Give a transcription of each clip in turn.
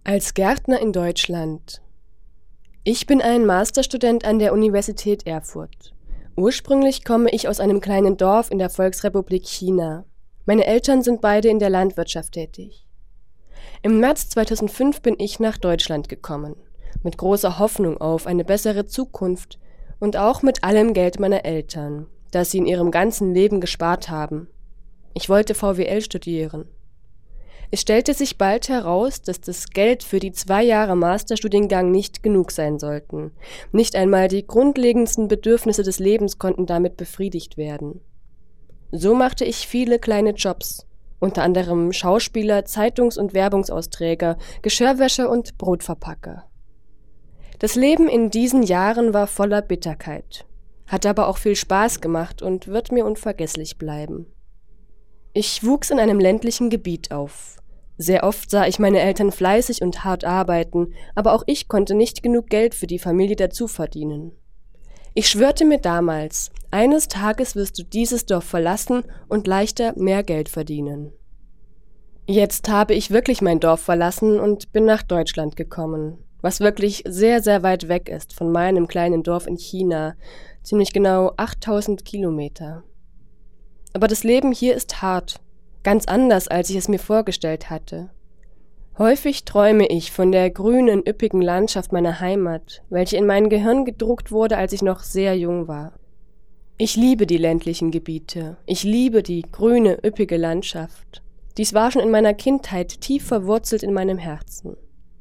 Als Gärtner in Deutschland. Ich bin ein Masterstudent an der Universität Erfurt. Ursprünglich komme ich aus einem kleinen Dorf in der Volksrepublik China. Meine Eltern sind beide in der Landwirtschaft tätig. Im März 2005 bin ich nach Deutschland gekommen, mit großer Hoffnung auf eine bessere Zukunft und auch mit allem Geld meiner Eltern, das sie in ihrem ganzen Leben gespart haben. Ich wollte VWL studieren. Es stellte sich bald heraus, dass das Geld für die 2 Jahre Masterstudiengang nicht genug sein sollten. Nicht einmal die grundlegendsten Bedürfnisse des Lebens konnten damit befriedigt werden. So machte ich viele kleine Jobs, unter anderem Schauspieler, Zeitungs- und Werbungsausträger, Geschirrwäscher und Brotverpacker. Das Leben in diesen Jahren war voller Bitterkeit, hat aber auch viel Spaß gemacht und wird mir unvergesslich bleiben. Ich wuchs in einem ländlichen Gebiet auf. Sehr oft sah ich meine Eltern fleißig und hart arbeiten, aber auch ich konnte nicht genug Geld für die Familie dazu verdienen. Ich schwörte mir damals, eines Tages wirst du dieses Dorf verlassen und leichter mehr Geld verdienen. Jetzt habe ich wirklich mein Dorf verlassen und bin nach Deutschland gekommen, was wirklich sehr, sehr weit weg ist von meinem kleinen Dorf in China, ziemlich genau 8000 Kilometer. Aber das Leben hier ist hart. Ganz anders, als ich es mir vorgestellt hatte. Häufig träume ich von der grünen, üppigen Landschaft meiner Heimat, welche in mein Gehirn gedruckt wurde, als ich noch sehr jung war. Ich liebe die ländlichen Gebiete. Ich liebe die grüne, üppige Landschaft. Dies war schon in meiner Kindheit tief verwurzelt in meinem Herzen.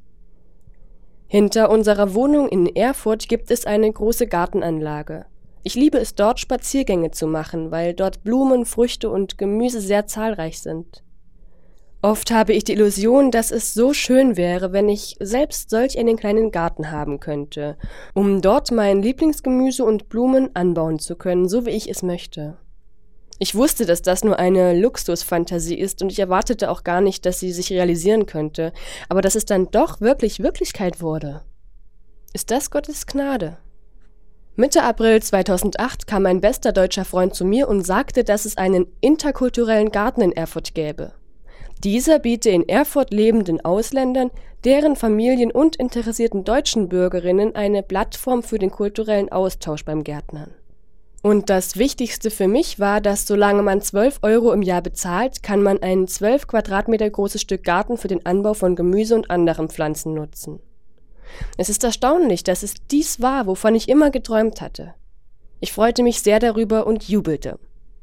Hinter unserer Wohnung in Erfurt gibt es eine große Gartenanlage. Ich liebe es, dort Spaziergänge zu machen, weil dort Blumen, Früchte und Gemüse sehr zahlreich sind. Oft habe ich die Illusion, dass es so schön wäre, wenn ich selbst solch einen kleinen Garten haben könnte, um dort mein Lieblingsgemüse und Blumen anbauen zu können, so wie ich es möchte. Ich wusste, dass das nur eine Luxusfantasie ist und ich erwartete auch gar nicht, dass sie sich realisieren könnte, aber dass es dann doch wirklich Wirklichkeit wurde. Ist das Gottes Gnade? Mitte April 2008 kam ein bester deutscher Freund zu mir und sagte, dass es einen interkulturellen Garten in Erfurt gäbe. Dieser biete in Erfurt lebenden Ausländern, deren Familien und interessierten deutschen Bürgerinnen eine Plattform für den kulturellen Austausch beim Gärtnern. Und das Wichtigste für mich war, dass solange man 12 € im Jahr bezahlt, kann man ein 12 Quadratmeter großes Stück Garten für den Anbau von Gemüse und anderen Pflanzen nutzen. Es ist erstaunlich, dass es dies war, wovon ich immer geträumt hatte. Ich freute mich sehr darüber und jubelte.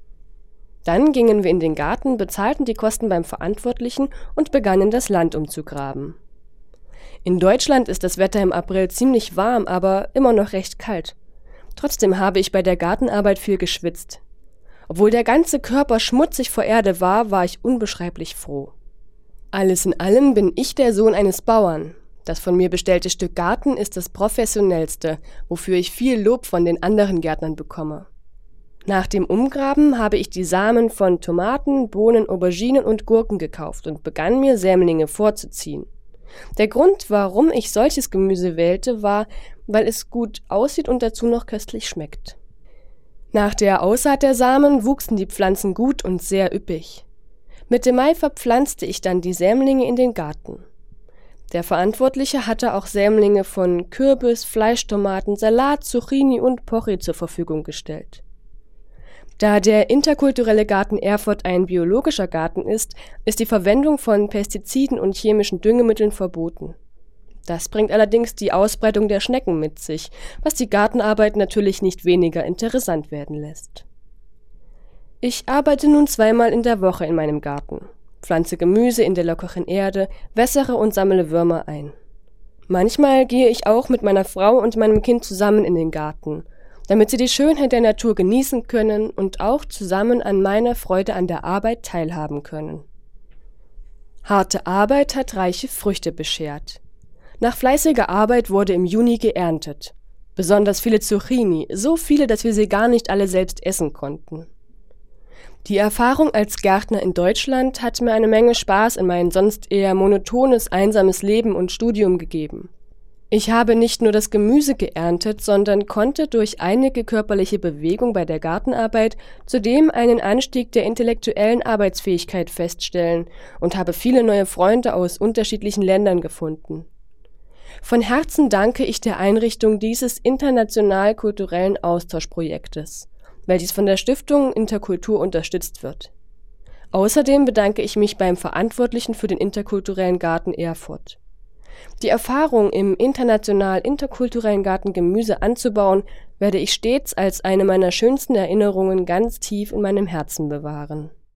Dann gingen wir in den Garten, bezahlten die Kosten beim Verantwortlichen und begannen das Land umzugraben. In Deutschland ist das Wetter im April ziemlich warm, aber immer noch recht kalt. Trotzdem habe ich bei der Gartenarbeit viel geschwitzt. Obwohl der ganze Körper schmutzig vor Erde war, war ich unbeschreiblich froh. Alles in allem bin ich der Sohn eines Bauern. Das von mir bestellte Stück Garten ist das professionellste, wofür ich viel Lob von den anderen Gärtnern bekomme. Nach dem Umgraben habe ich die Samen von Tomaten, Bohnen, Auberginen und Gurken gekauft und begann mir Sämlinge vorzuziehen. Der Grund, warum ich solches Gemüse wählte, war, weil es gut aussieht und dazu noch köstlich schmeckt. Nach der Aussaat der Samen wuchsen die Pflanzen gut und sehr üppig. Mitte Mai verpflanzte ich dann die Sämlinge in den Garten. Der Verantwortliche hatte auch Sämlinge von Kürbis, Fleischtomaten, Salat, Zucchini und Porree zur Verfügung gestellt. Da der interkulturelle Garten Erfurt ein biologischer Garten ist, ist die Verwendung von Pestiziden und chemischen Düngemitteln verboten. Das bringt allerdings die Ausbreitung der Schnecken mit sich, was die Gartenarbeit natürlich nicht weniger interessant werden lässt. Ich arbeite nun 2-mal in der Woche in meinem Garten. Pflanze Gemüse in der lockeren Erde, wässere und sammle Würmer ein. Manchmal gehe ich auch mit meiner Frau und meinem Kind zusammen in den Garten, damit sie die Schönheit der Natur genießen können und auch zusammen an meiner Freude an der Arbeit teilhaben können. Harte Arbeit hat reiche Früchte beschert. Nach fleißiger Arbeit wurde im Juni geerntet. Besonders viele Zucchini, so viele, dass wir sie gar nicht alle selbst essen konnten. Die Erfahrung als Gärtner in Deutschland hat mir eine Menge Spaß in mein sonst eher monotones, einsames Leben und Studium gegeben. Ich habe nicht nur das Gemüse geerntet, sondern konnte durch einige körperliche Bewegung bei der Gartenarbeit zudem einen Anstieg der intellektuellen Arbeitsfähigkeit feststellen und habe viele neue Freunde aus unterschiedlichen Ländern gefunden. Von Herzen danke ich der Einrichtung dieses international-kulturellen Austauschprojektes, welches von der Stiftung Interkultur unterstützt wird. Außerdem bedanke ich mich beim Verantwortlichen für den interkulturellen Garten Erfurt. Die Erfahrung, im international-interkulturellen Garten Gemüse anzubauen, werde ich stets als eine meiner schönsten Erinnerungen ganz tief in meinem Herzen bewahren.